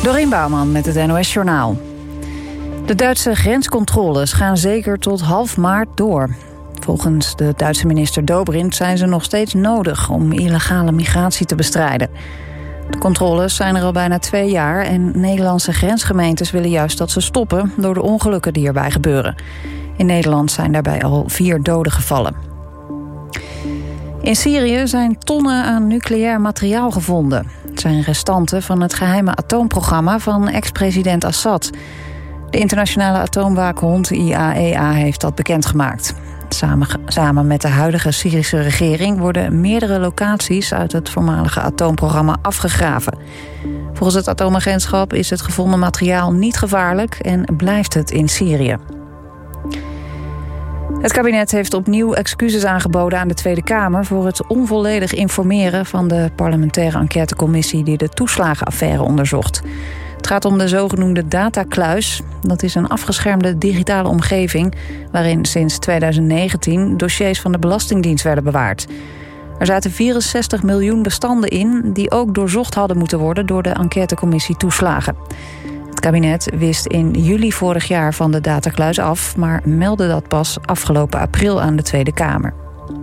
Dorien Bouwman met het NOS Journaal. De Duitse grenscontroles gaan zeker tot half maart door. Volgens de Duitse minister Dobrindt zijn ze nog steeds nodig om illegale migratie te bestrijden. De controles zijn er al bijna 2 jaar en Nederlandse grensgemeentes willen juist dat ze stoppen door de ongelukken die erbij gebeuren. In Nederland zijn daarbij al 4 doden gevallen. In Syrië zijn tonnen aan nucleair materiaal gevonden. Het zijn restanten van het geheime atoomprogramma van ex-president Assad. De internationale atoomwaakhond IAEA heeft dat bekendgemaakt. Samen met de huidige Syrische regering worden meerdere locaties uit het voormalige atoomprogramma afgegraven. Volgens het atoomagentschap is het gevonden materiaal niet gevaarlijk en blijft het in Syrië. Het kabinet heeft opnieuw excuses aangeboden aan de Tweede Kamer voor het onvolledig informeren van de parlementaire enquêtecommissie die de toeslagenaffaire onderzocht. Het gaat om de zogenoemde datakluis. Dat is een afgeschermde digitale omgeving waarin sinds 2019 dossiers van de Belastingdienst werden bewaard. Er zaten 64 miljoen bestanden in die ook doorzocht hadden moeten worden door de enquêtecommissie toeslagen. Het kabinet wist in juli vorig jaar van de datakluis af, maar meldde dat pas afgelopen april aan de Tweede Kamer.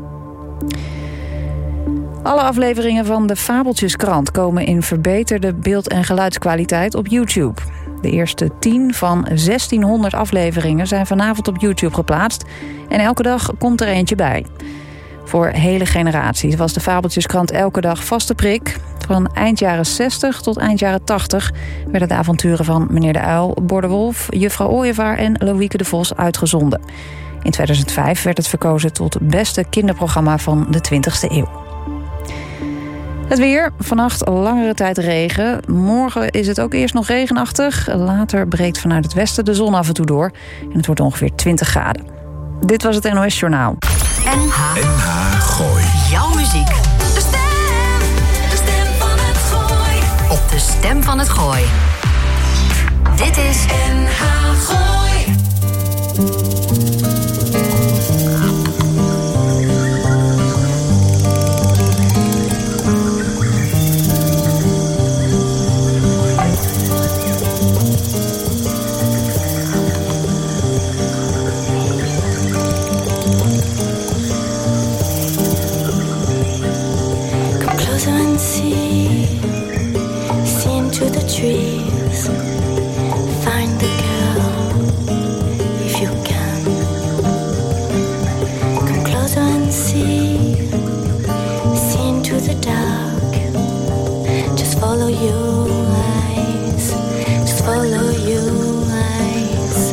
Alle afleveringen van de Fabeltjeskrant komen in verbeterde beeld- en geluidskwaliteit op YouTube. De eerste 10 van 1600 afleveringen zijn vanavond op YouTube geplaatst en elke dag komt er eentje bij. Voor hele generaties was de Fabeltjeskrant elke dag vaste prik. Van eind jaren 60 tot eind jaren 80 werden de avonturen van Meneer de Uil, Bor de Wolf, Juffrouw Ooievaar en Loïeke de Vos uitgezonden. In 2005 werd het verkozen tot beste kinderprogramma van de 20e eeuw. Het weer, vannacht langere tijd regen. Morgen is het ook eerst nog regenachtig. Later breekt vanuit het westen de zon af en toe door. En het wordt ongeveer 20 graden. Dit was het NOS Journaal. NH Gooi. Jouw muziek. De stem van het Gooi. Op de stem van het Gooi. Dit is NH Gooi. See into the trees, find the girl if you can. Come closer and see into the dark. Just follow your eyes, just follow your eyes.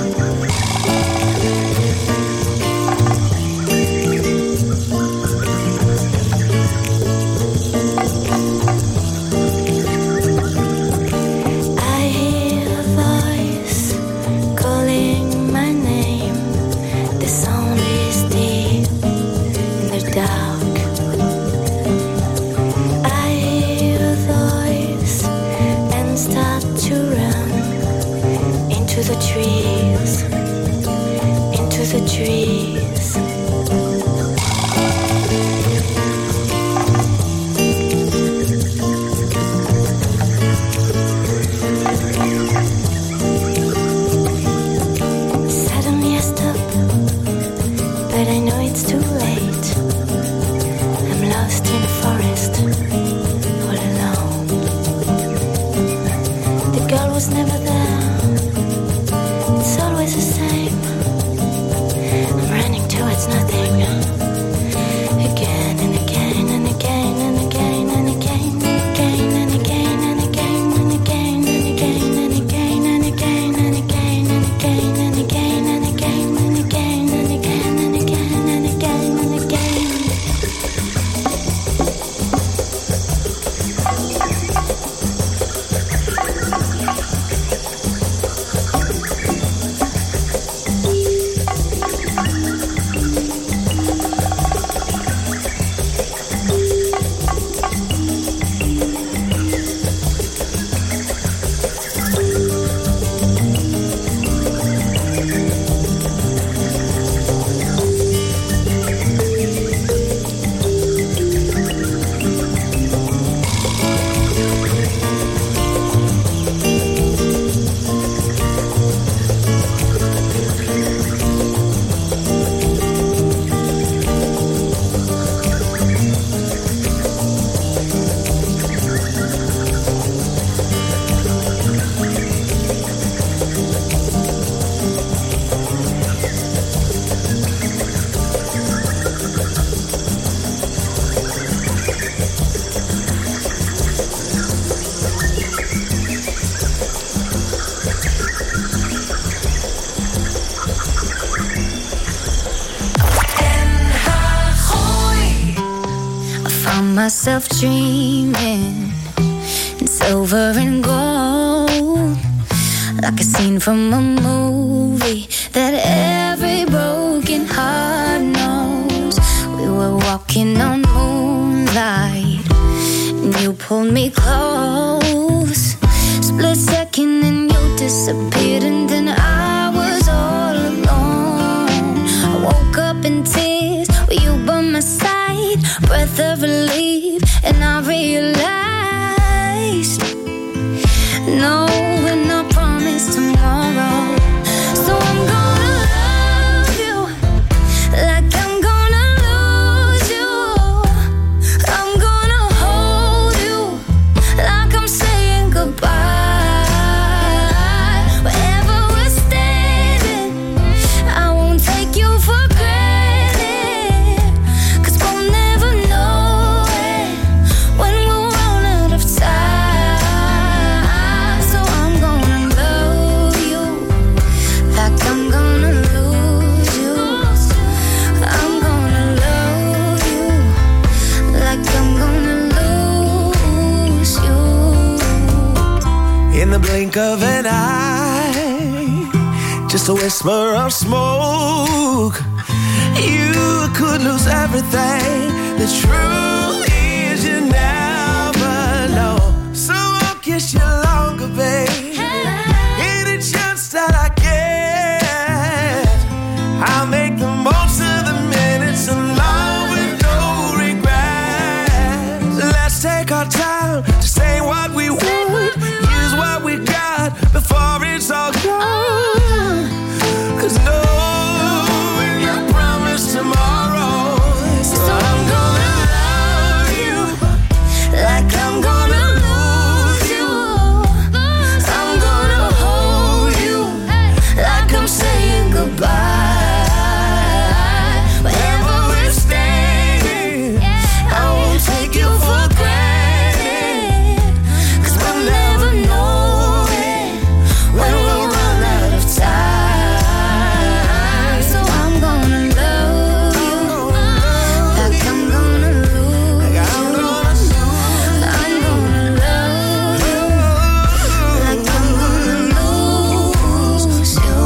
myself dreaming in silver and gold, like a scene from a movie that every broken heart knows. We were walking on moonlight and you pulled me close. Split second and you disappeared, and then I was all alone. I woke up in tears with you by my side, breath of relief, and I realized no, we're not promised tomorrow. So I'm gonna love you like I'm gonna lose you. I'm gonna hold you like I'm saying goodbye. Wherever we're standing, I won't take you for granted, 'cause we'll never know it when we'll run out of time. So I'm gonna love you like I'm gonna lose you. I'm gonna love you like I'm gonna lose you. In the blink of an eye, just a whisper of smoke, you could lose everything. The truth is you never know. So I'll kiss you longer, babe. Any chance that I get, I'll make the most of the minutes alone with no regrets. Let's take our time to say what we want, use what we got before it's all gone. 'Cause no, we're not promised tomorrow. So I'm gonna love you like I'm gonna lose you. I'm gonna hold you like I'm saying goodbye. Wherever we're standing, I won't take you for granted, 'cause we'll never know it when we'll run out of time. So I'm gonna love you like I'm gonna lose you. I'm gonna love you like I'm gonna lose you.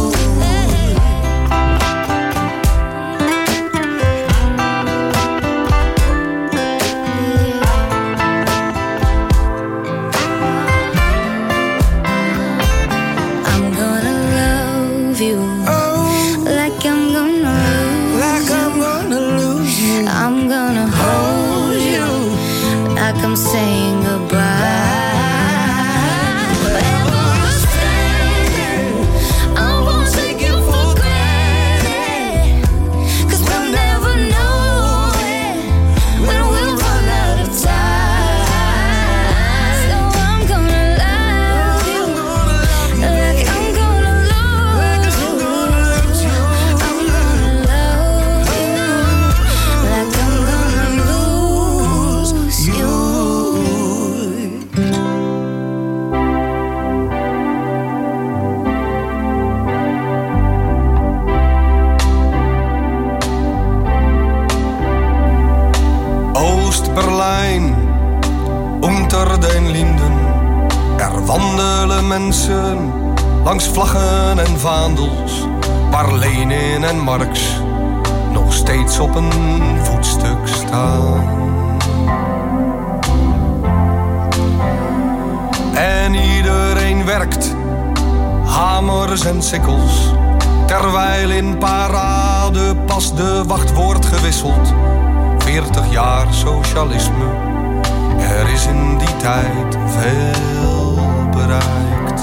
I'm gonna love you like I'm gonna lose Like I'm gonna lose you. I'm gonna hold you like I'm saying goodbye. Wherever we're standing, I won't take you for granted, 'cause we'll never know it when we'll run out of time. So I'm gonna love you like I'm gonna lose you. I'm gonna love you like I'm gonna lose you. Oost-Berlijn, unter den Linden. Er wandelen mensen langs vlaggen en vaandels, waar Lenin en Marx nog steeds op een voetstuk staan. En iedereen werkt, hamers en sikkels, terwijl in parade pas de wacht wordt gewisseld. 40 jaar socialisme, er is in die tijd veel bereikt.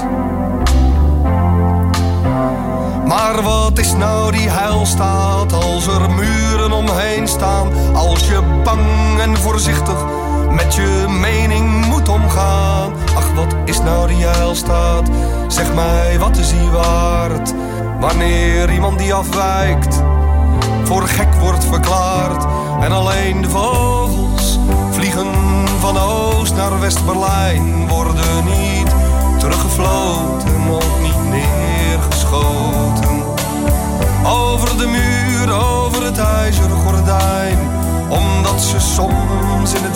Maar wat is nou die heilstaat als er muren omheen staan? Als je bang en voorzichtig met je mening moet omgaan. Ach, wat is nou die heilstaat? Zeg mij, wat is die waard? Wanneer iemand die afwijkt voor gek wordt verklaard en alleen de vogels vliegen van Oost naar West-Berlijn, worden niet teruggefloten, ook niet neergeschoten. Over de muur, over het ijzeren gordijn, omdat ze soms in het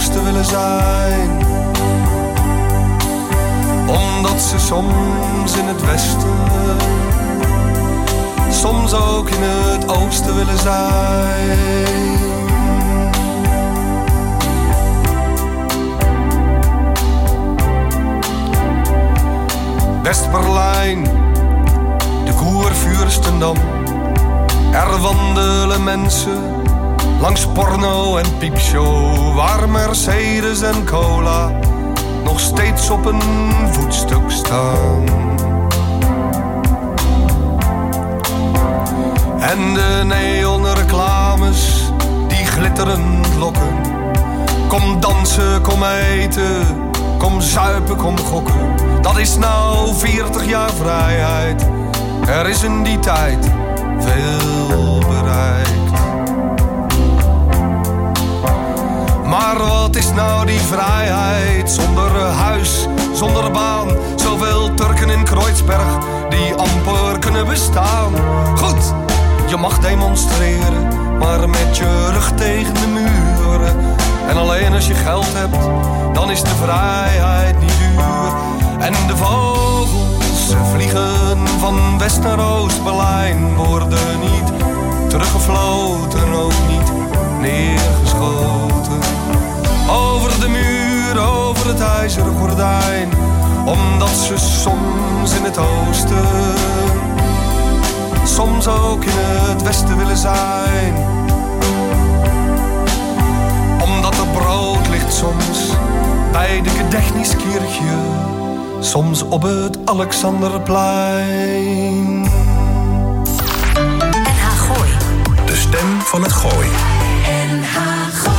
oosten willen zijn. Omdat ze soms in het westen, soms ook in het oosten willen zijn. West-Berlijn, de Kurfürstendamm. Er wandelen mensen langs porno en piepshow, waar Mercedes en cola nog steeds op een voetstuk staan. En de neonreclames die glitterend lokken. Kom dansen, kom eten, kom zuipen, kom gokken. Dat is nou 40 jaar vrijheid. Er is in die tijd veel bereikt. Maar wat is nou die vrijheid zonder huis, zonder baan? Zoveel Turken in Kreuzberg die amper kunnen bestaan. Goed, je mag demonstreren, maar met je rug tegen de muren. En alleen als je geld hebt, dan is de vrijheid niet duur. En de vogels, ze vliegen van West naar Oost-Berlijn, worden niet teruggefloten, ook niet neergeschoten. Over de muur, over het ijzeren gordijn, omdat ze soms in het oosten, soms ook in het westen willen zijn. Omdat er brood ligt soms bij de Gedächtniskirche, soms op het Alexanderplein. NH Gooi. De stem van het Gooi. NH Gooi.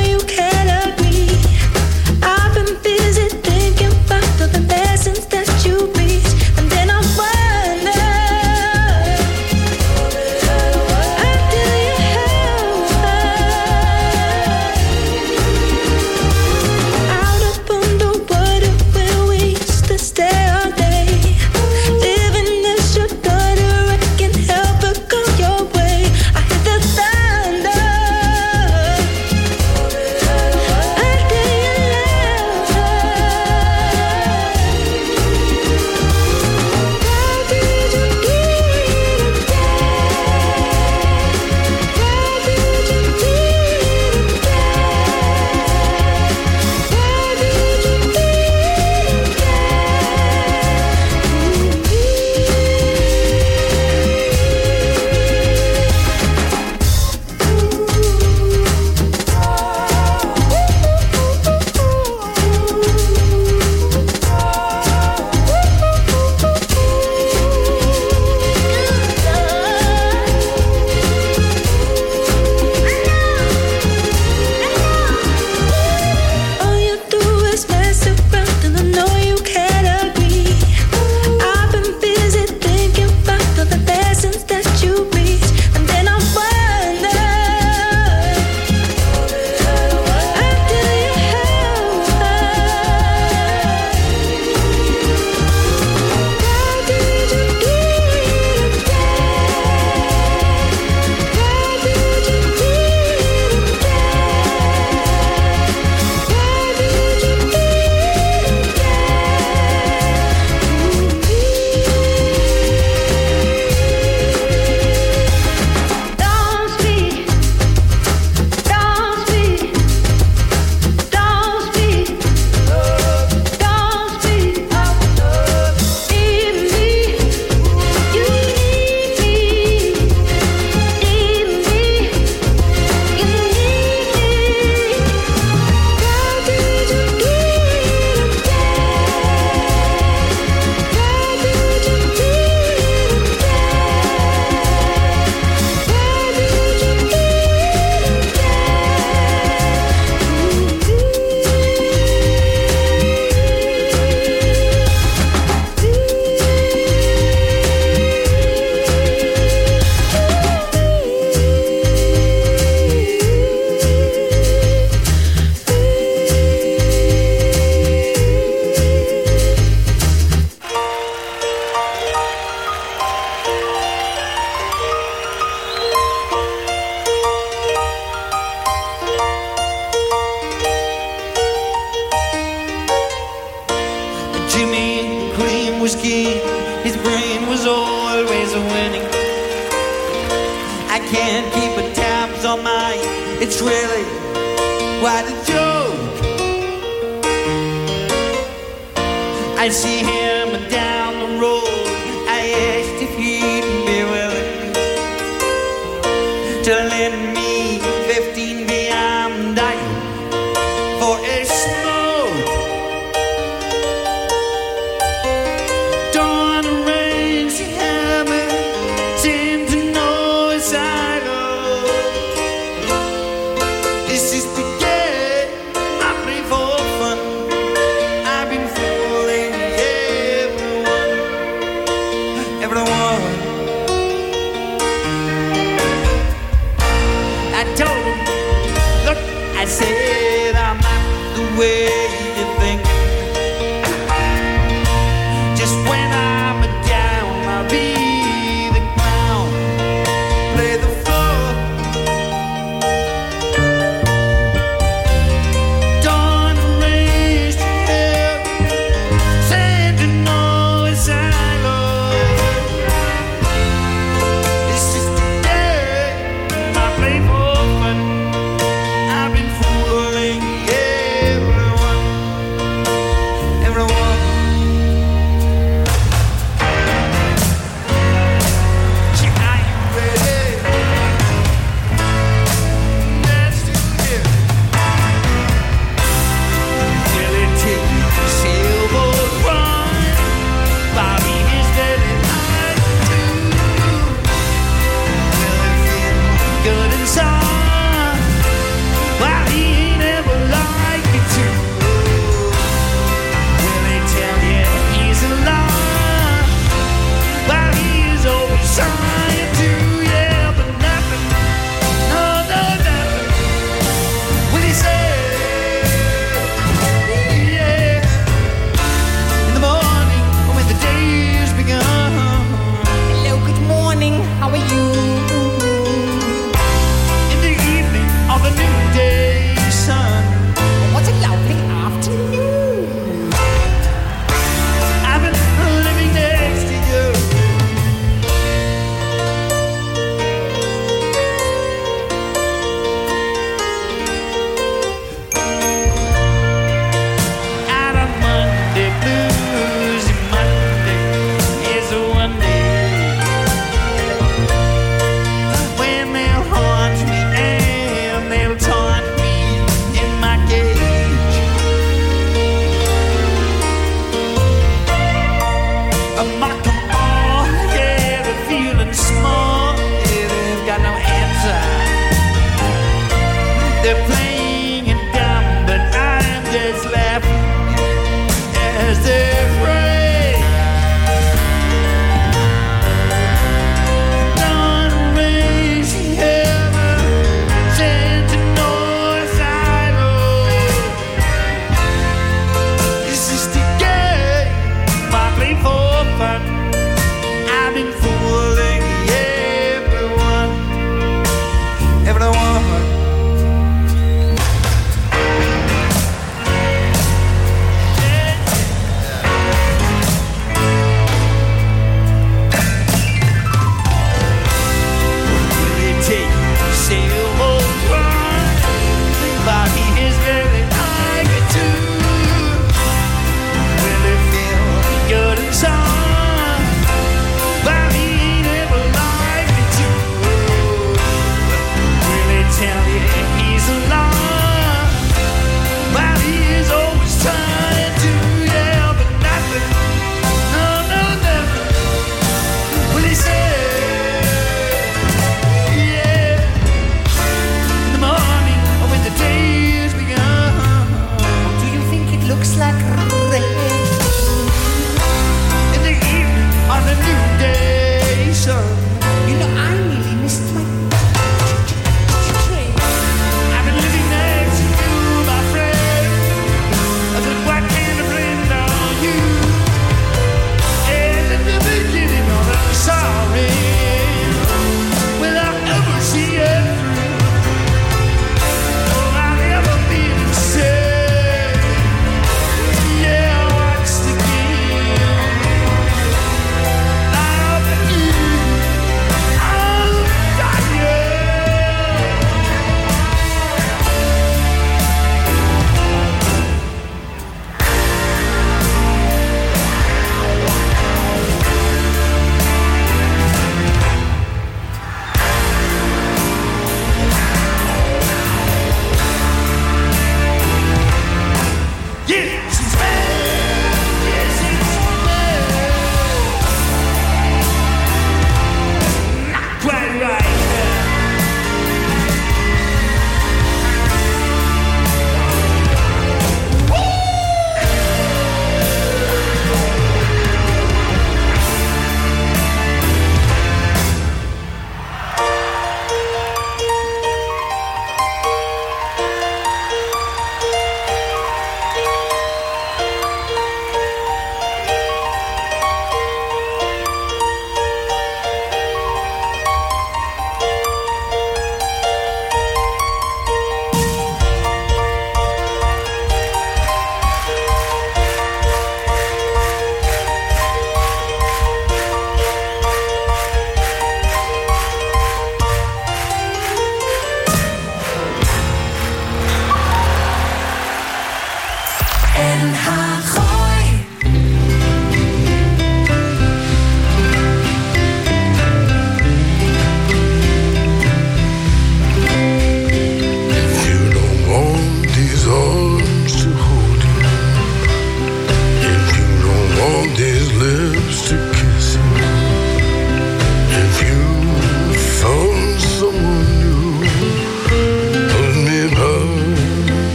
That you always winning. I can't keep a tabs on mine. It's really quite a joke. I see him down the road. I asked if he'd be willing to lend me 15 beyond dying for a smoke. Dawn rain, she had me, seemed to know as I know. This is the game I play for fun. I've been fooling everyone.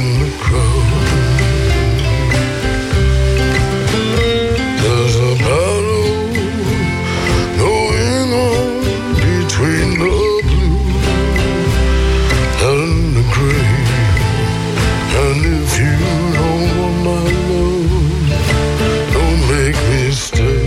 in the crowd. There's a battle going on between the blue and the gray. And if you don't want my love, don't make me stay.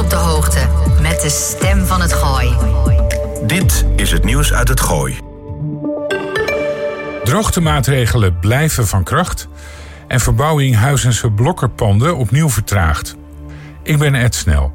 op de hoogte met de stem van het Gooi. Dit is het nieuws uit het Gooi. Droogtemaatregelen blijven van kracht en verbouwing Huizense blokkerpanden opnieuw vertraagd. Ik ben Ed Snel.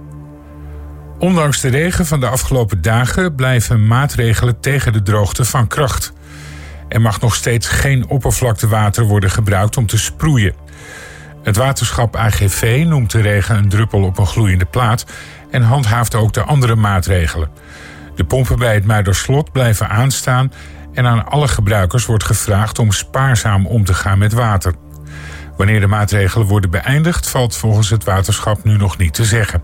Ondanks de regen van de afgelopen dagen blijven maatregelen tegen de droogte van kracht. Er mag nog steeds geen oppervlaktewater worden gebruikt om te sproeien. Het waterschap AGV noemt de regen een druppel op een gloeiende plaat en handhaaft ook de andere maatregelen. De pompen bij het Muiderslot blijven aanstaan en aan alle gebruikers wordt gevraagd om spaarzaam om te gaan met water. Wanneer de maatregelen worden beëindigd, valt volgens het waterschap nu nog niet te zeggen.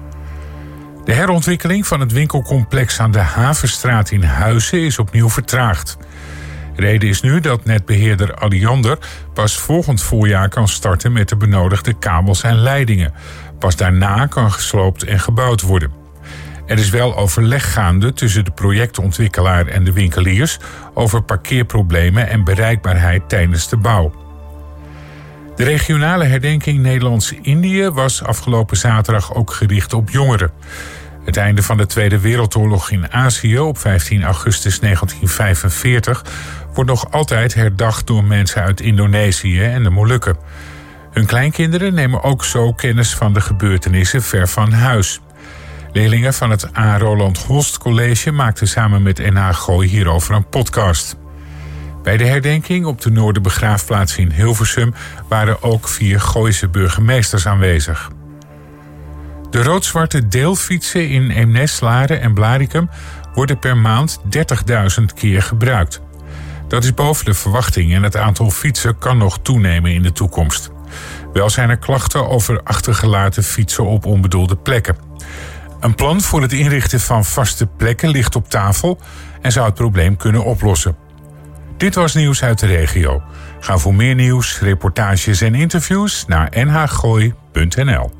De herontwikkeling van het winkelcomplex aan de Havenstraat in Huizen is opnieuw vertraagd. Reden is nu dat netbeheerder Alliander pas volgend voorjaar kan starten met de benodigde kabels en leidingen. Pas daarna kan gesloopt en gebouwd worden. Er is wel overleg gaande tussen de projectontwikkelaar en de winkeliers over parkeerproblemen en bereikbaarheid tijdens de bouw. De regionale herdenking Nederlands-Indië was afgelopen zaterdag ook gericht op jongeren. Het einde van de Tweede Wereldoorlog in Azië op 15 augustus 1945 wordt nog altijd herdacht door mensen uit Indonesië en de Molukken. Hun kleinkinderen nemen ook zo kennis van de gebeurtenissen ver van huis. Leerlingen van het A. Roland Holst College maakten samen met NH Gooi hierover een podcast. Bij de herdenking op de Noorderbegraafplaats in Hilversum waren ook 4 Gooise burgemeesters aanwezig. De rood-zwarte deelfietsen in Eemnes, Laren en Blaricum worden per maand 30.000 keer gebruikt. Dat is boven de verwachting en het aantal fietsen kan nog toenemen in de toekomst. Wel zijn er klachten over achtergelaten fietsen op onbedoelde plekken. Een plan voor het inrichten van vaste plekken ligt op tafel en zou het probleem kunnen oplossen. Dit was nieuws uit de regio. Ga voor meer nieuws, reportages en interviews naar nhgooi.nl.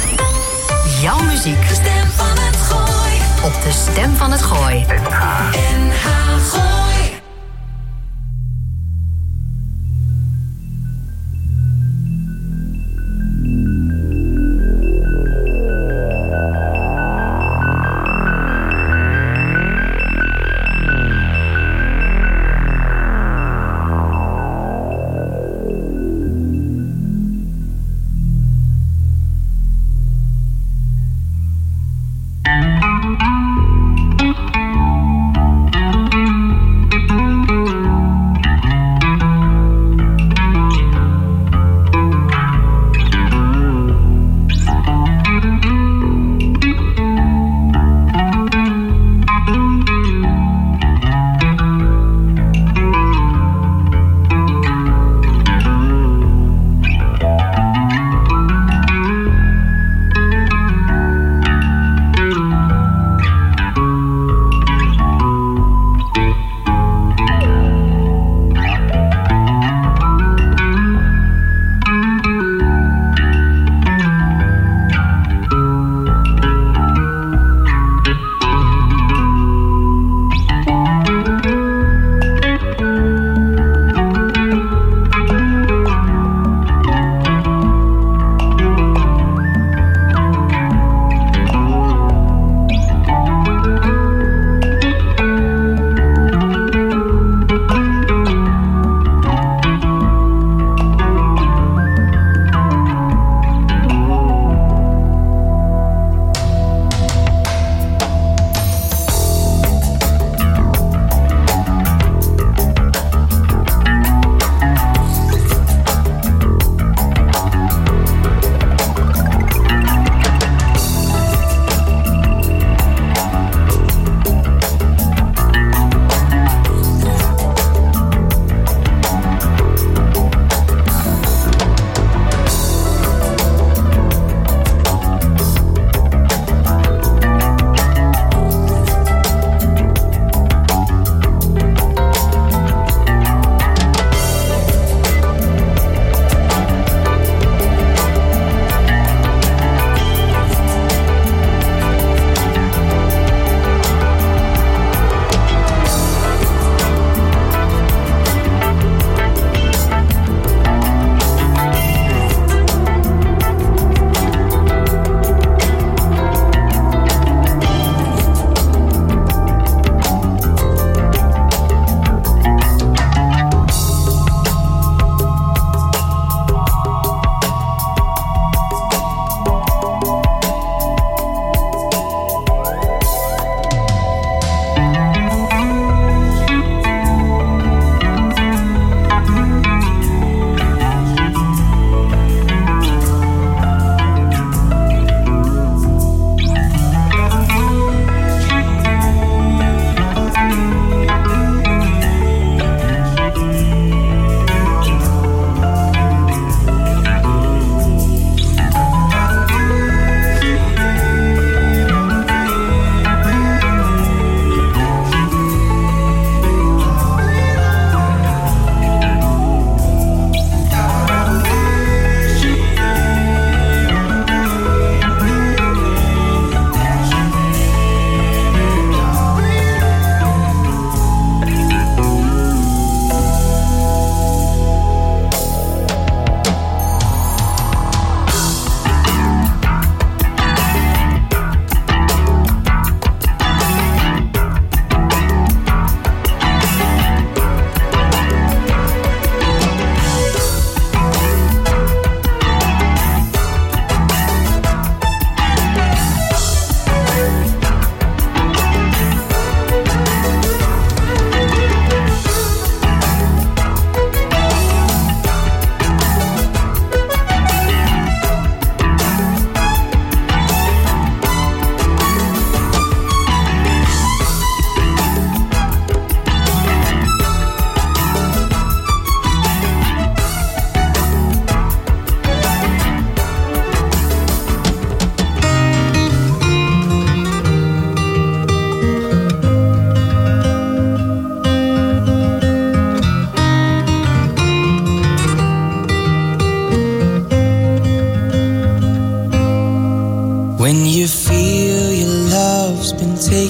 Jouw muziek. De stem van het Gooi. Op de stem van het Gooi. NH Gooi.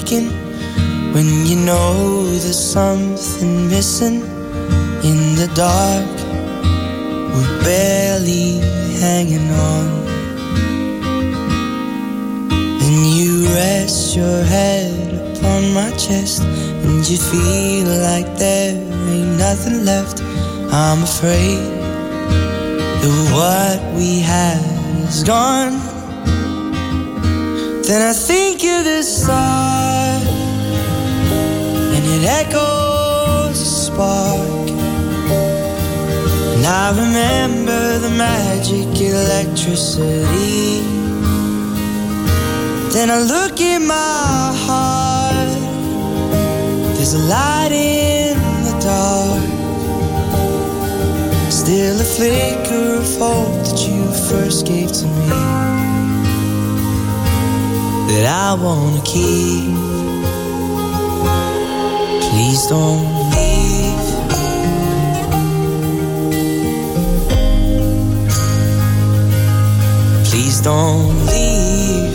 taken when you know there's something missing in the dark. We're barely hanging on. And you rest your head upon my chest, and you feel like there ain't nothing left. I'm afraid that what we had is gone. Then I think of the start, and it echoes a spark. And I remember the magic electricity. Then I look in my heart, there's a light in the dark. Still a flicker of hope that you first gave to me, that I wanna keep. Please don't leave. Please don't leave.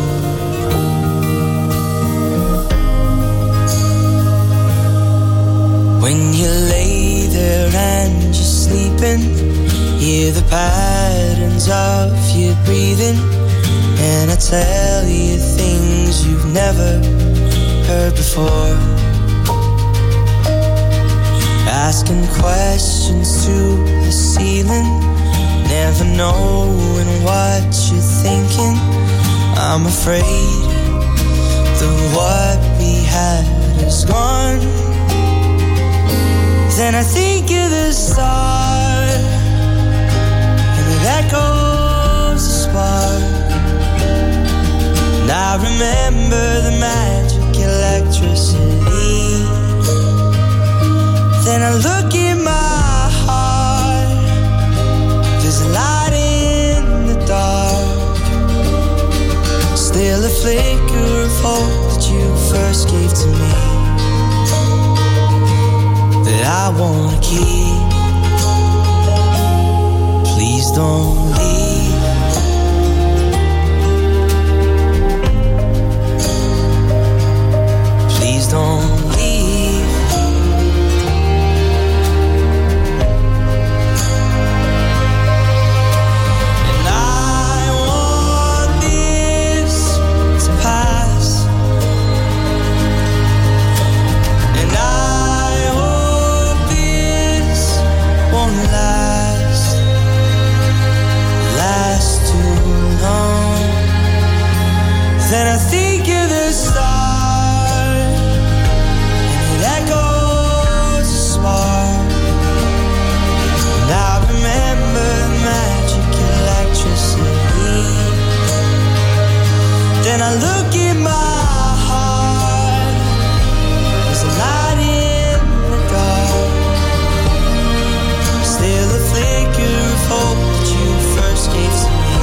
When you lay there and you're sleeping, hear the patterns of your breathing, and I tell you things you've never heard before. Asking questions to the ceiling, never knowing what you're thinking. I'm afraid that what we had is gone. Then I think of the start, and it echoes a spark. And I remember the magic electricity. Then I look in my heart, there's a light in the dark. Still a flicker of hope that you first gave to me, that I wanna keep. Please don't leave. Please don't leave. And I want this to pass, and I hope this won't last too long. Then I think of the start, and it echoes a spark. And I remember magic electricity. Then I look in my heart, there's a light in the dark. Still a flicker of hope that you first gave to me,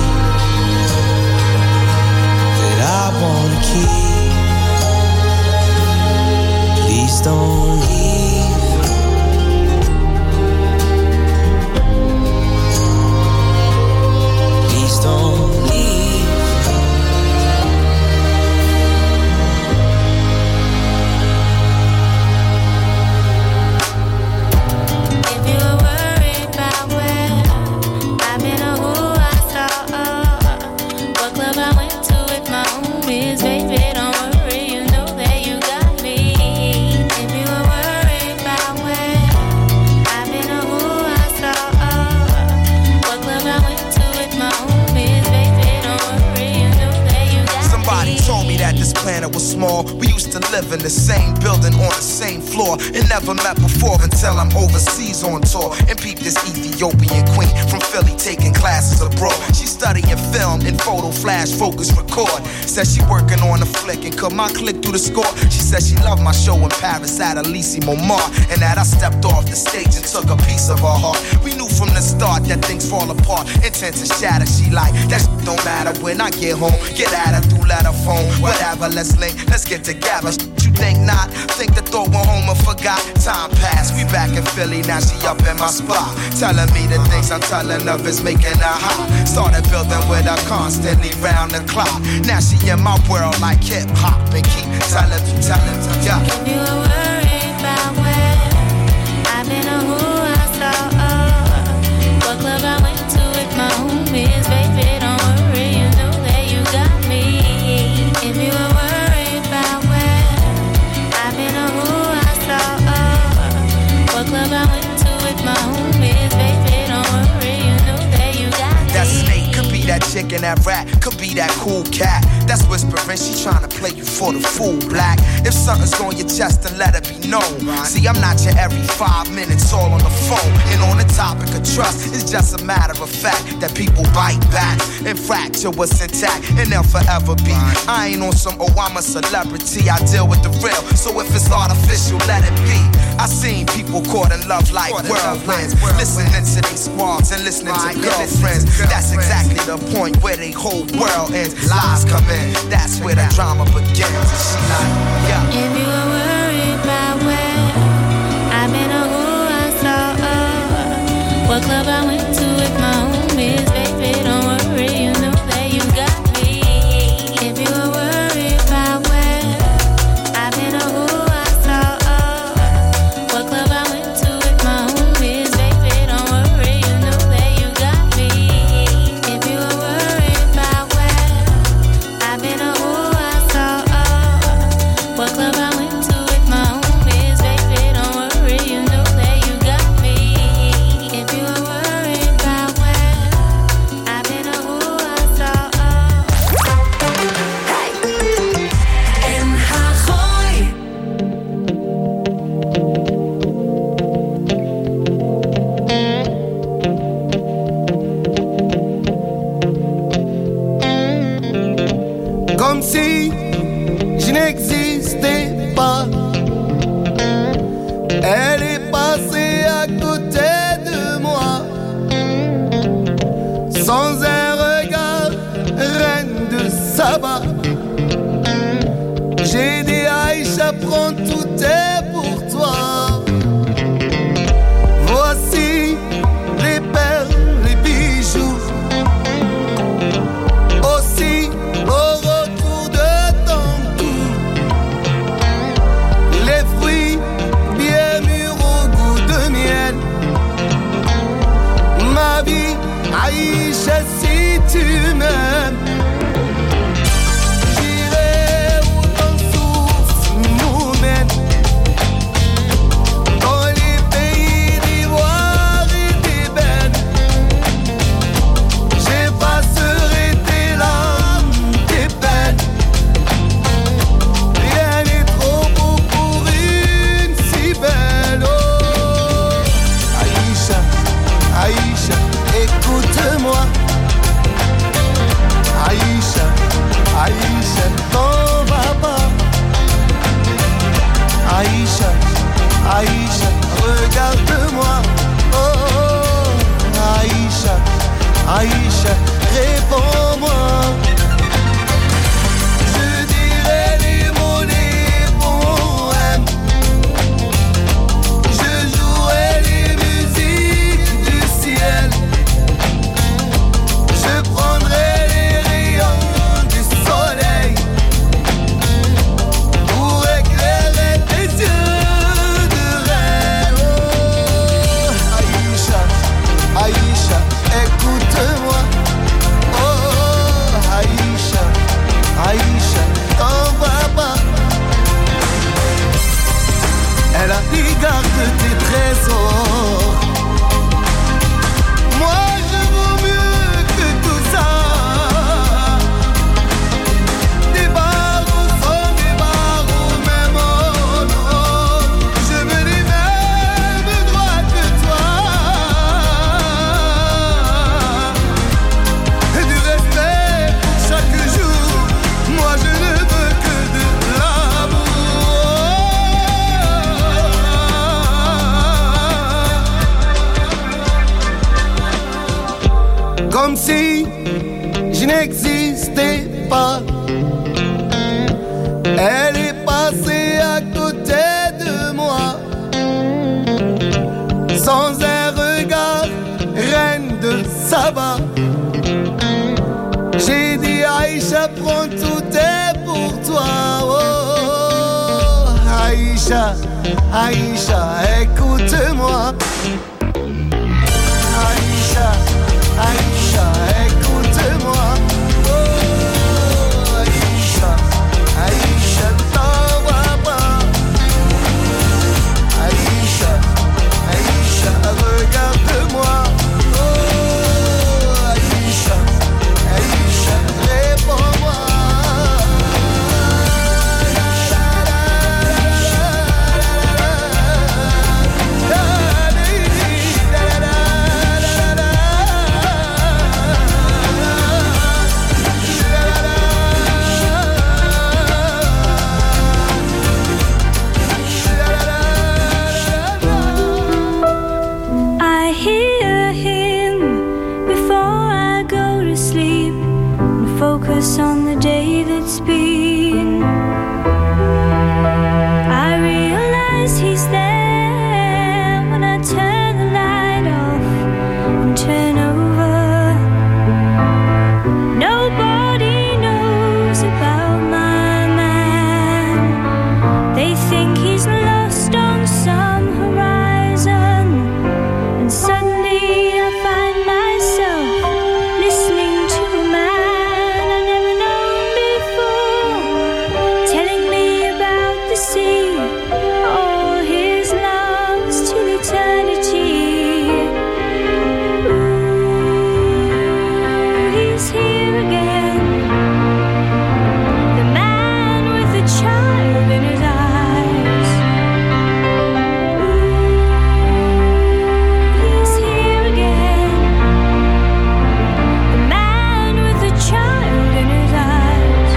that I wanna keep. Please don't leave. Please don't leave. If you were worried about where I've been or who I saw, what club I went to with my homies, baby, don't worry, you know that you got me. If you were worried about where I've been or who I saw, what club I went to with my homies, baby, don't worry, you know that you got me. Somebody told me that this planet was small. We used to live in the same building on the same floor and never met before until I'm overseas on tour and peep this Ethiopian queen from Philly taking classes abroad. She's studying film and photo flash focus record. Says she working on a flick and cut my click through the score. She said she loved my show in Paris at Elysée Montmartre, and that I stepped off the stage and took a piece of her heart. We knew from the start that things fall apart, intent to shatter. She like, that shit don't matter when I get home. Get at her through letter phone, whatever, let's link, let's get together. You Think not, think the thought went home and forgot. Time passed, we back in Philly, now she up in my spot. Telling me the things I'm telling of is making her hot. Started building with her constantly round the clock. Now she in my world like hip hop and keep telling me, yeah. If you were worried about where I've been or who I saw, what club I went to with my homies, baby, don't worry, you know that you got me. If you were worried about where I've been or who I saw, what club I went to with my homies, baby, don't worry, you know that you got me. That snake could be that chick and that rat, could be that cool cat. That's whispering, she tryna play you for the fool, black. If something's on your chest, then let it be known. See, I'm not your every 5 minutes all on the phone. And on the topic of trust, it's just a matter of fact that people bite back and fracture what's intact, and they'll forever be. I ain't on some, oh, I'm a celebrity, I deal with the real. So if it's artificial, let it be. I seen people caught in love like whirlwinds, listening to these squads and listening to girlfriends. That's exactly the point where they whole world ends. Lies come in, that's where the drama begins. And she like, yeah. If you were worried about where I've been or who I saw, what club I went to with my homies, baby, don't worry, you know that you got me. If you were worried about where I've been or who I saw, what club I went to with my homies, baby, don't worry, you know that you got me. If you were worried about where I've been or who I saw, what club I went to with my homies, baby, don't worry, you know that you got me. If you were worried about where I've been or who I saw. NH Gooi. Comme si je n'existais pas. Elle est passée à côté de moi, sans un regard, reine de Saba. J'ai dit Aïcha, prends tout est pour toi. Voici les perles, les bijoux. Aussi au retour de ton cou, les fruits bien mûrs au goût de miel. Ma vie, Aïcha, si tu m'aimes, j'irai où ton souffle nous mène, dans les pays d'ivoire et d'ébène. J'effacerai tes larmes, tes peines. Rien n'est trop beau pour une si belle. Oh, Aïcha, Aïcha, écoute-moi. Aïcha, Aïcha, t'en vas pas. Aïcha, Aïcha, regarde-moi. Oh, Aïcha, Aïcha, réponds-moi. Je dirai les mots des poèmes. Je jouerai les musiques du ciel. Je prendrai les rayons du soleil pour éclairer tes yeux de reine. Oh, Aïcha, Aïcha, écoute-moi. Oh, Aïcha, Aïcha, t'en vas pas. Elle a dit garde tes trésors. Moi je vaux mieux que tout ça. Des barreaux sont des barreaux, même oh non. Je veux les mêmes droits que toi. Et du respect pour chaque jour. Moi je ne veux que de l'amour. Comme si je n'existais pas. Elle est passée sans un regard, reine de Saba. J'ai dit Aïcha, prends tout est pour toi. Oh, Aïcha, Aïcha, écoute-moi. Aïcha, Aïcha, écoute-moi. Oh, Aïcha, Aïcha, ne t'envoie pas. Aïcha, Aïcha, regarde-moi. Oh, Aïcha, Aïcha, réponds-moi. I hear him before I go to sleep and focus on the day that's been. I realize he's there when I turn the light off and turn over. Nobody knows about my man. They think he's lost on some horizon. And suddenly I find myself listening to a man I've never known before, telling me about the sea, all his loves till eternity. Ooh, he's here again, the man with the child in his eyes. He's here again, the man with the child in his eyes.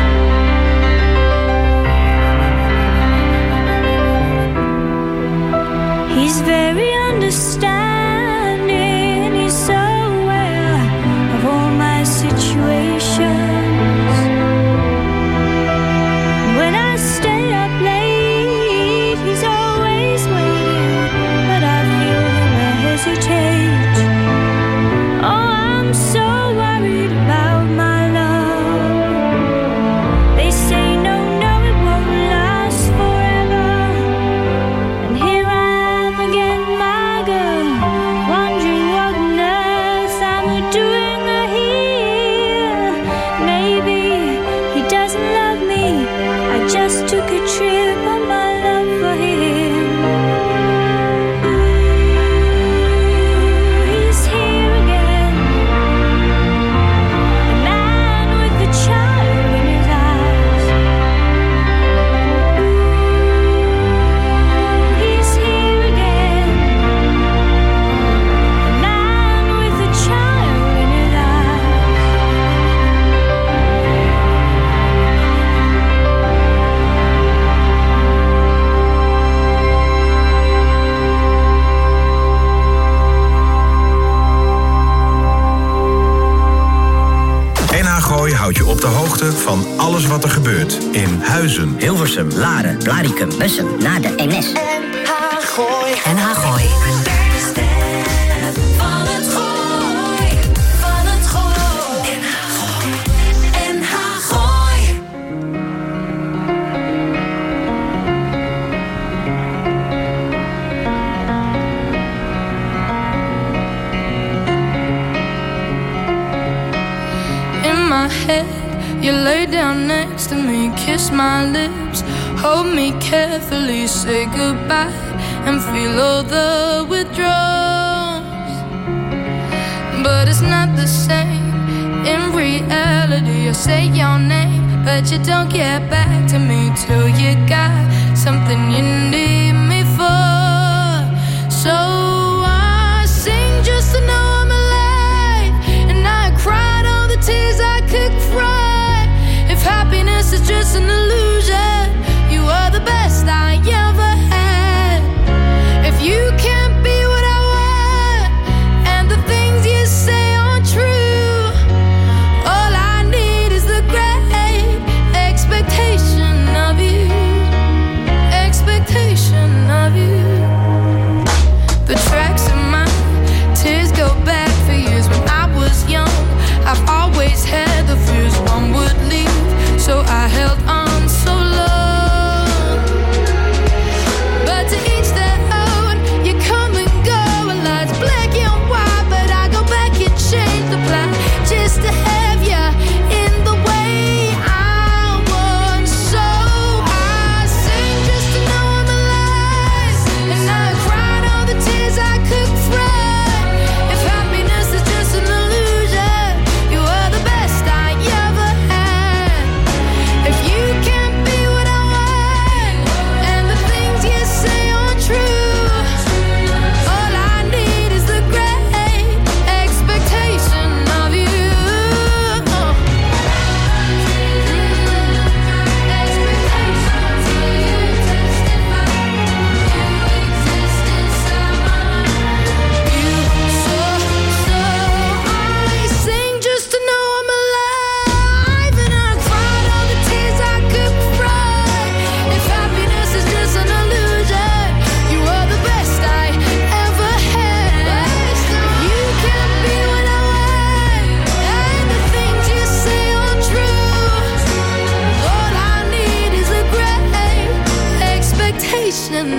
He's very understanding, he's so aware of all my situations. When I stay up late, he's always waiting, but I feel him hesitate. Oh, I'm so worried about my love. They say no, it won't last forever. And here I am again, my girl, wondering what on earth I'm doing here. Maybe he doesn't love me, I just took a trip on my love for him. He's here again, the man with the child in his eyes. He's here again, the man with the child in his eyes. NH Gooi houdt je op de hoogte van alles wat er gebeurt in Huizen, Hilversum, Laren, Blaricum, Bussum, naar de Eemnes. NH Gooi. Van het Gooi. Van het Gooi. NH Gooi. In my head, you lay down next to me, kiss my lips, hold me carefully, say goodbye, and feel all the withdrawals. But it's not the same. In reality, I say your name, but you don't get back to me till you got something you need me for. So I sing just to know I'm alive, and I cried all the tears I could cry. If happiness is just an illusion, you are the best I ever had. If you can't be what I want, and the things you say aren't true, all I need is the great expectation of you. Expectation of you. The tracks in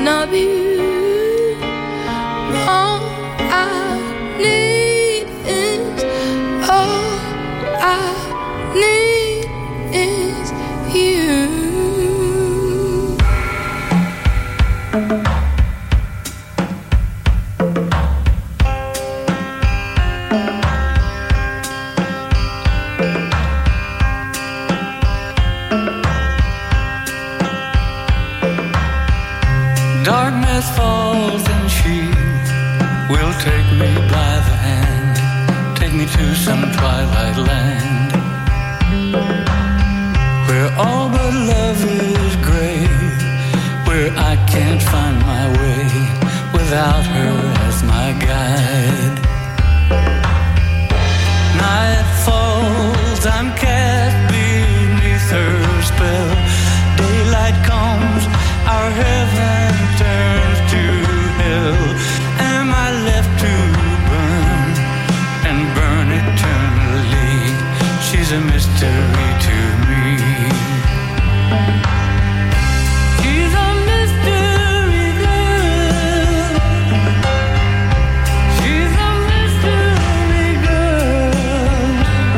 of you. All I need is, all I need is you. Darkness falls and she will take me by the hand, take me to some twilight land, where all but love is gray, where I can't find my way without her as my guide. Night falls, I'm cast beneath her spell. Daylight comes, our heaven turns to hell. Am I left to burn and burn eternally? She's a mystery to me. She's a mystery girl. She's a mystery girl.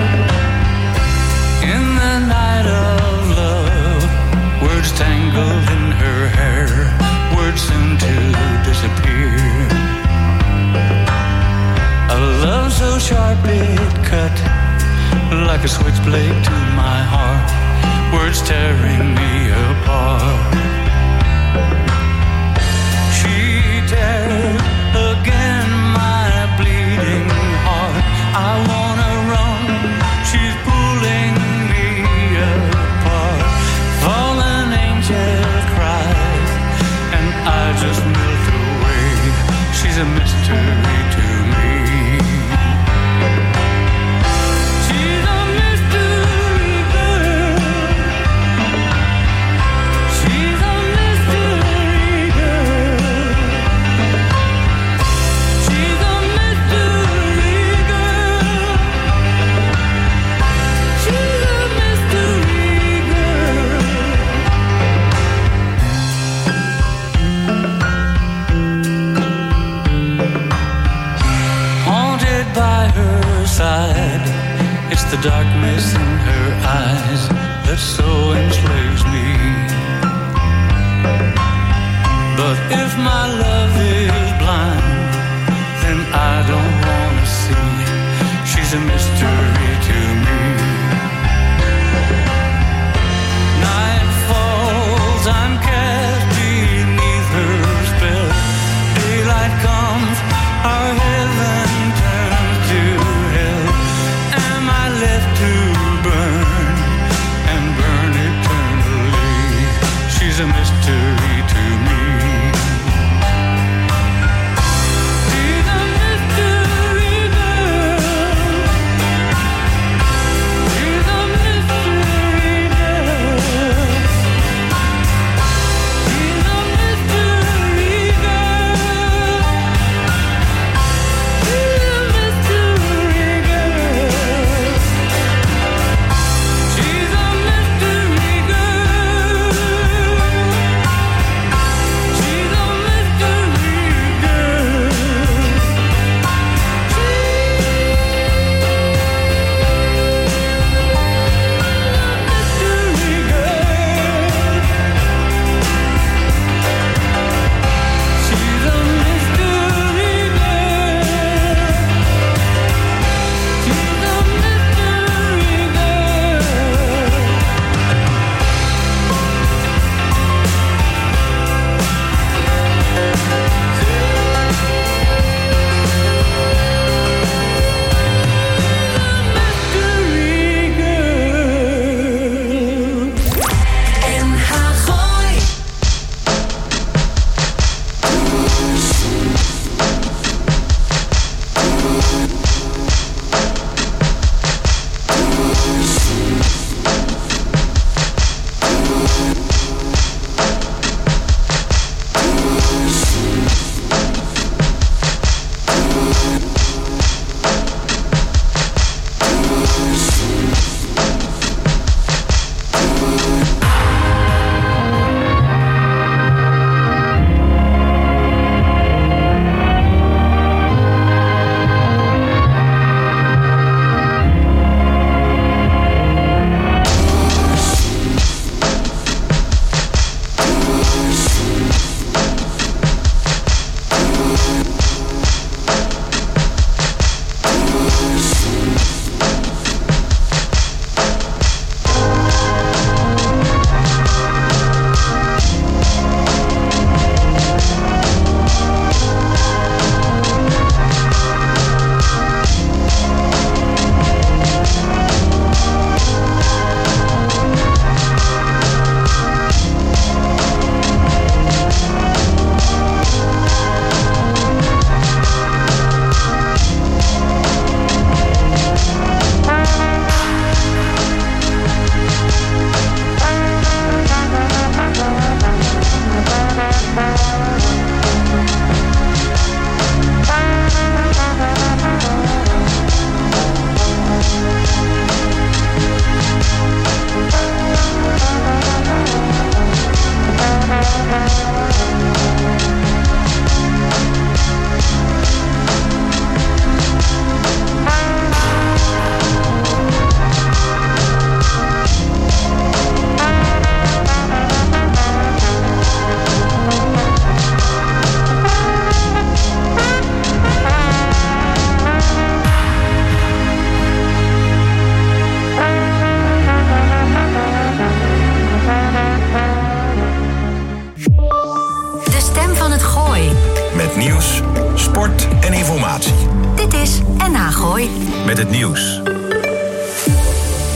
In the night of love, words tangled in her hair, words soon to disappear. A love so sharp it cut like a switchblade to my heart, words tearing me apart. She tears again my bleeding heart. I wanna run, she's pulling me apart. Fallen angel cries, and I just melt away. She's a mystery to me. She's a mystery girl. She's a mystery girl. She's a mystery girl. She's a mystery girl. Haunted by her side, it's the darkness in her eyes that so enslaves me. But if my love is blind, then I don't wanna see. She's a mystery to me. Night falls, I'm cast beneath her spell. Daylight comes, our heaven turns to hell. Am I left to burn and burn eternally? She's a mystery to me. She's a mystery girl. met het nieuws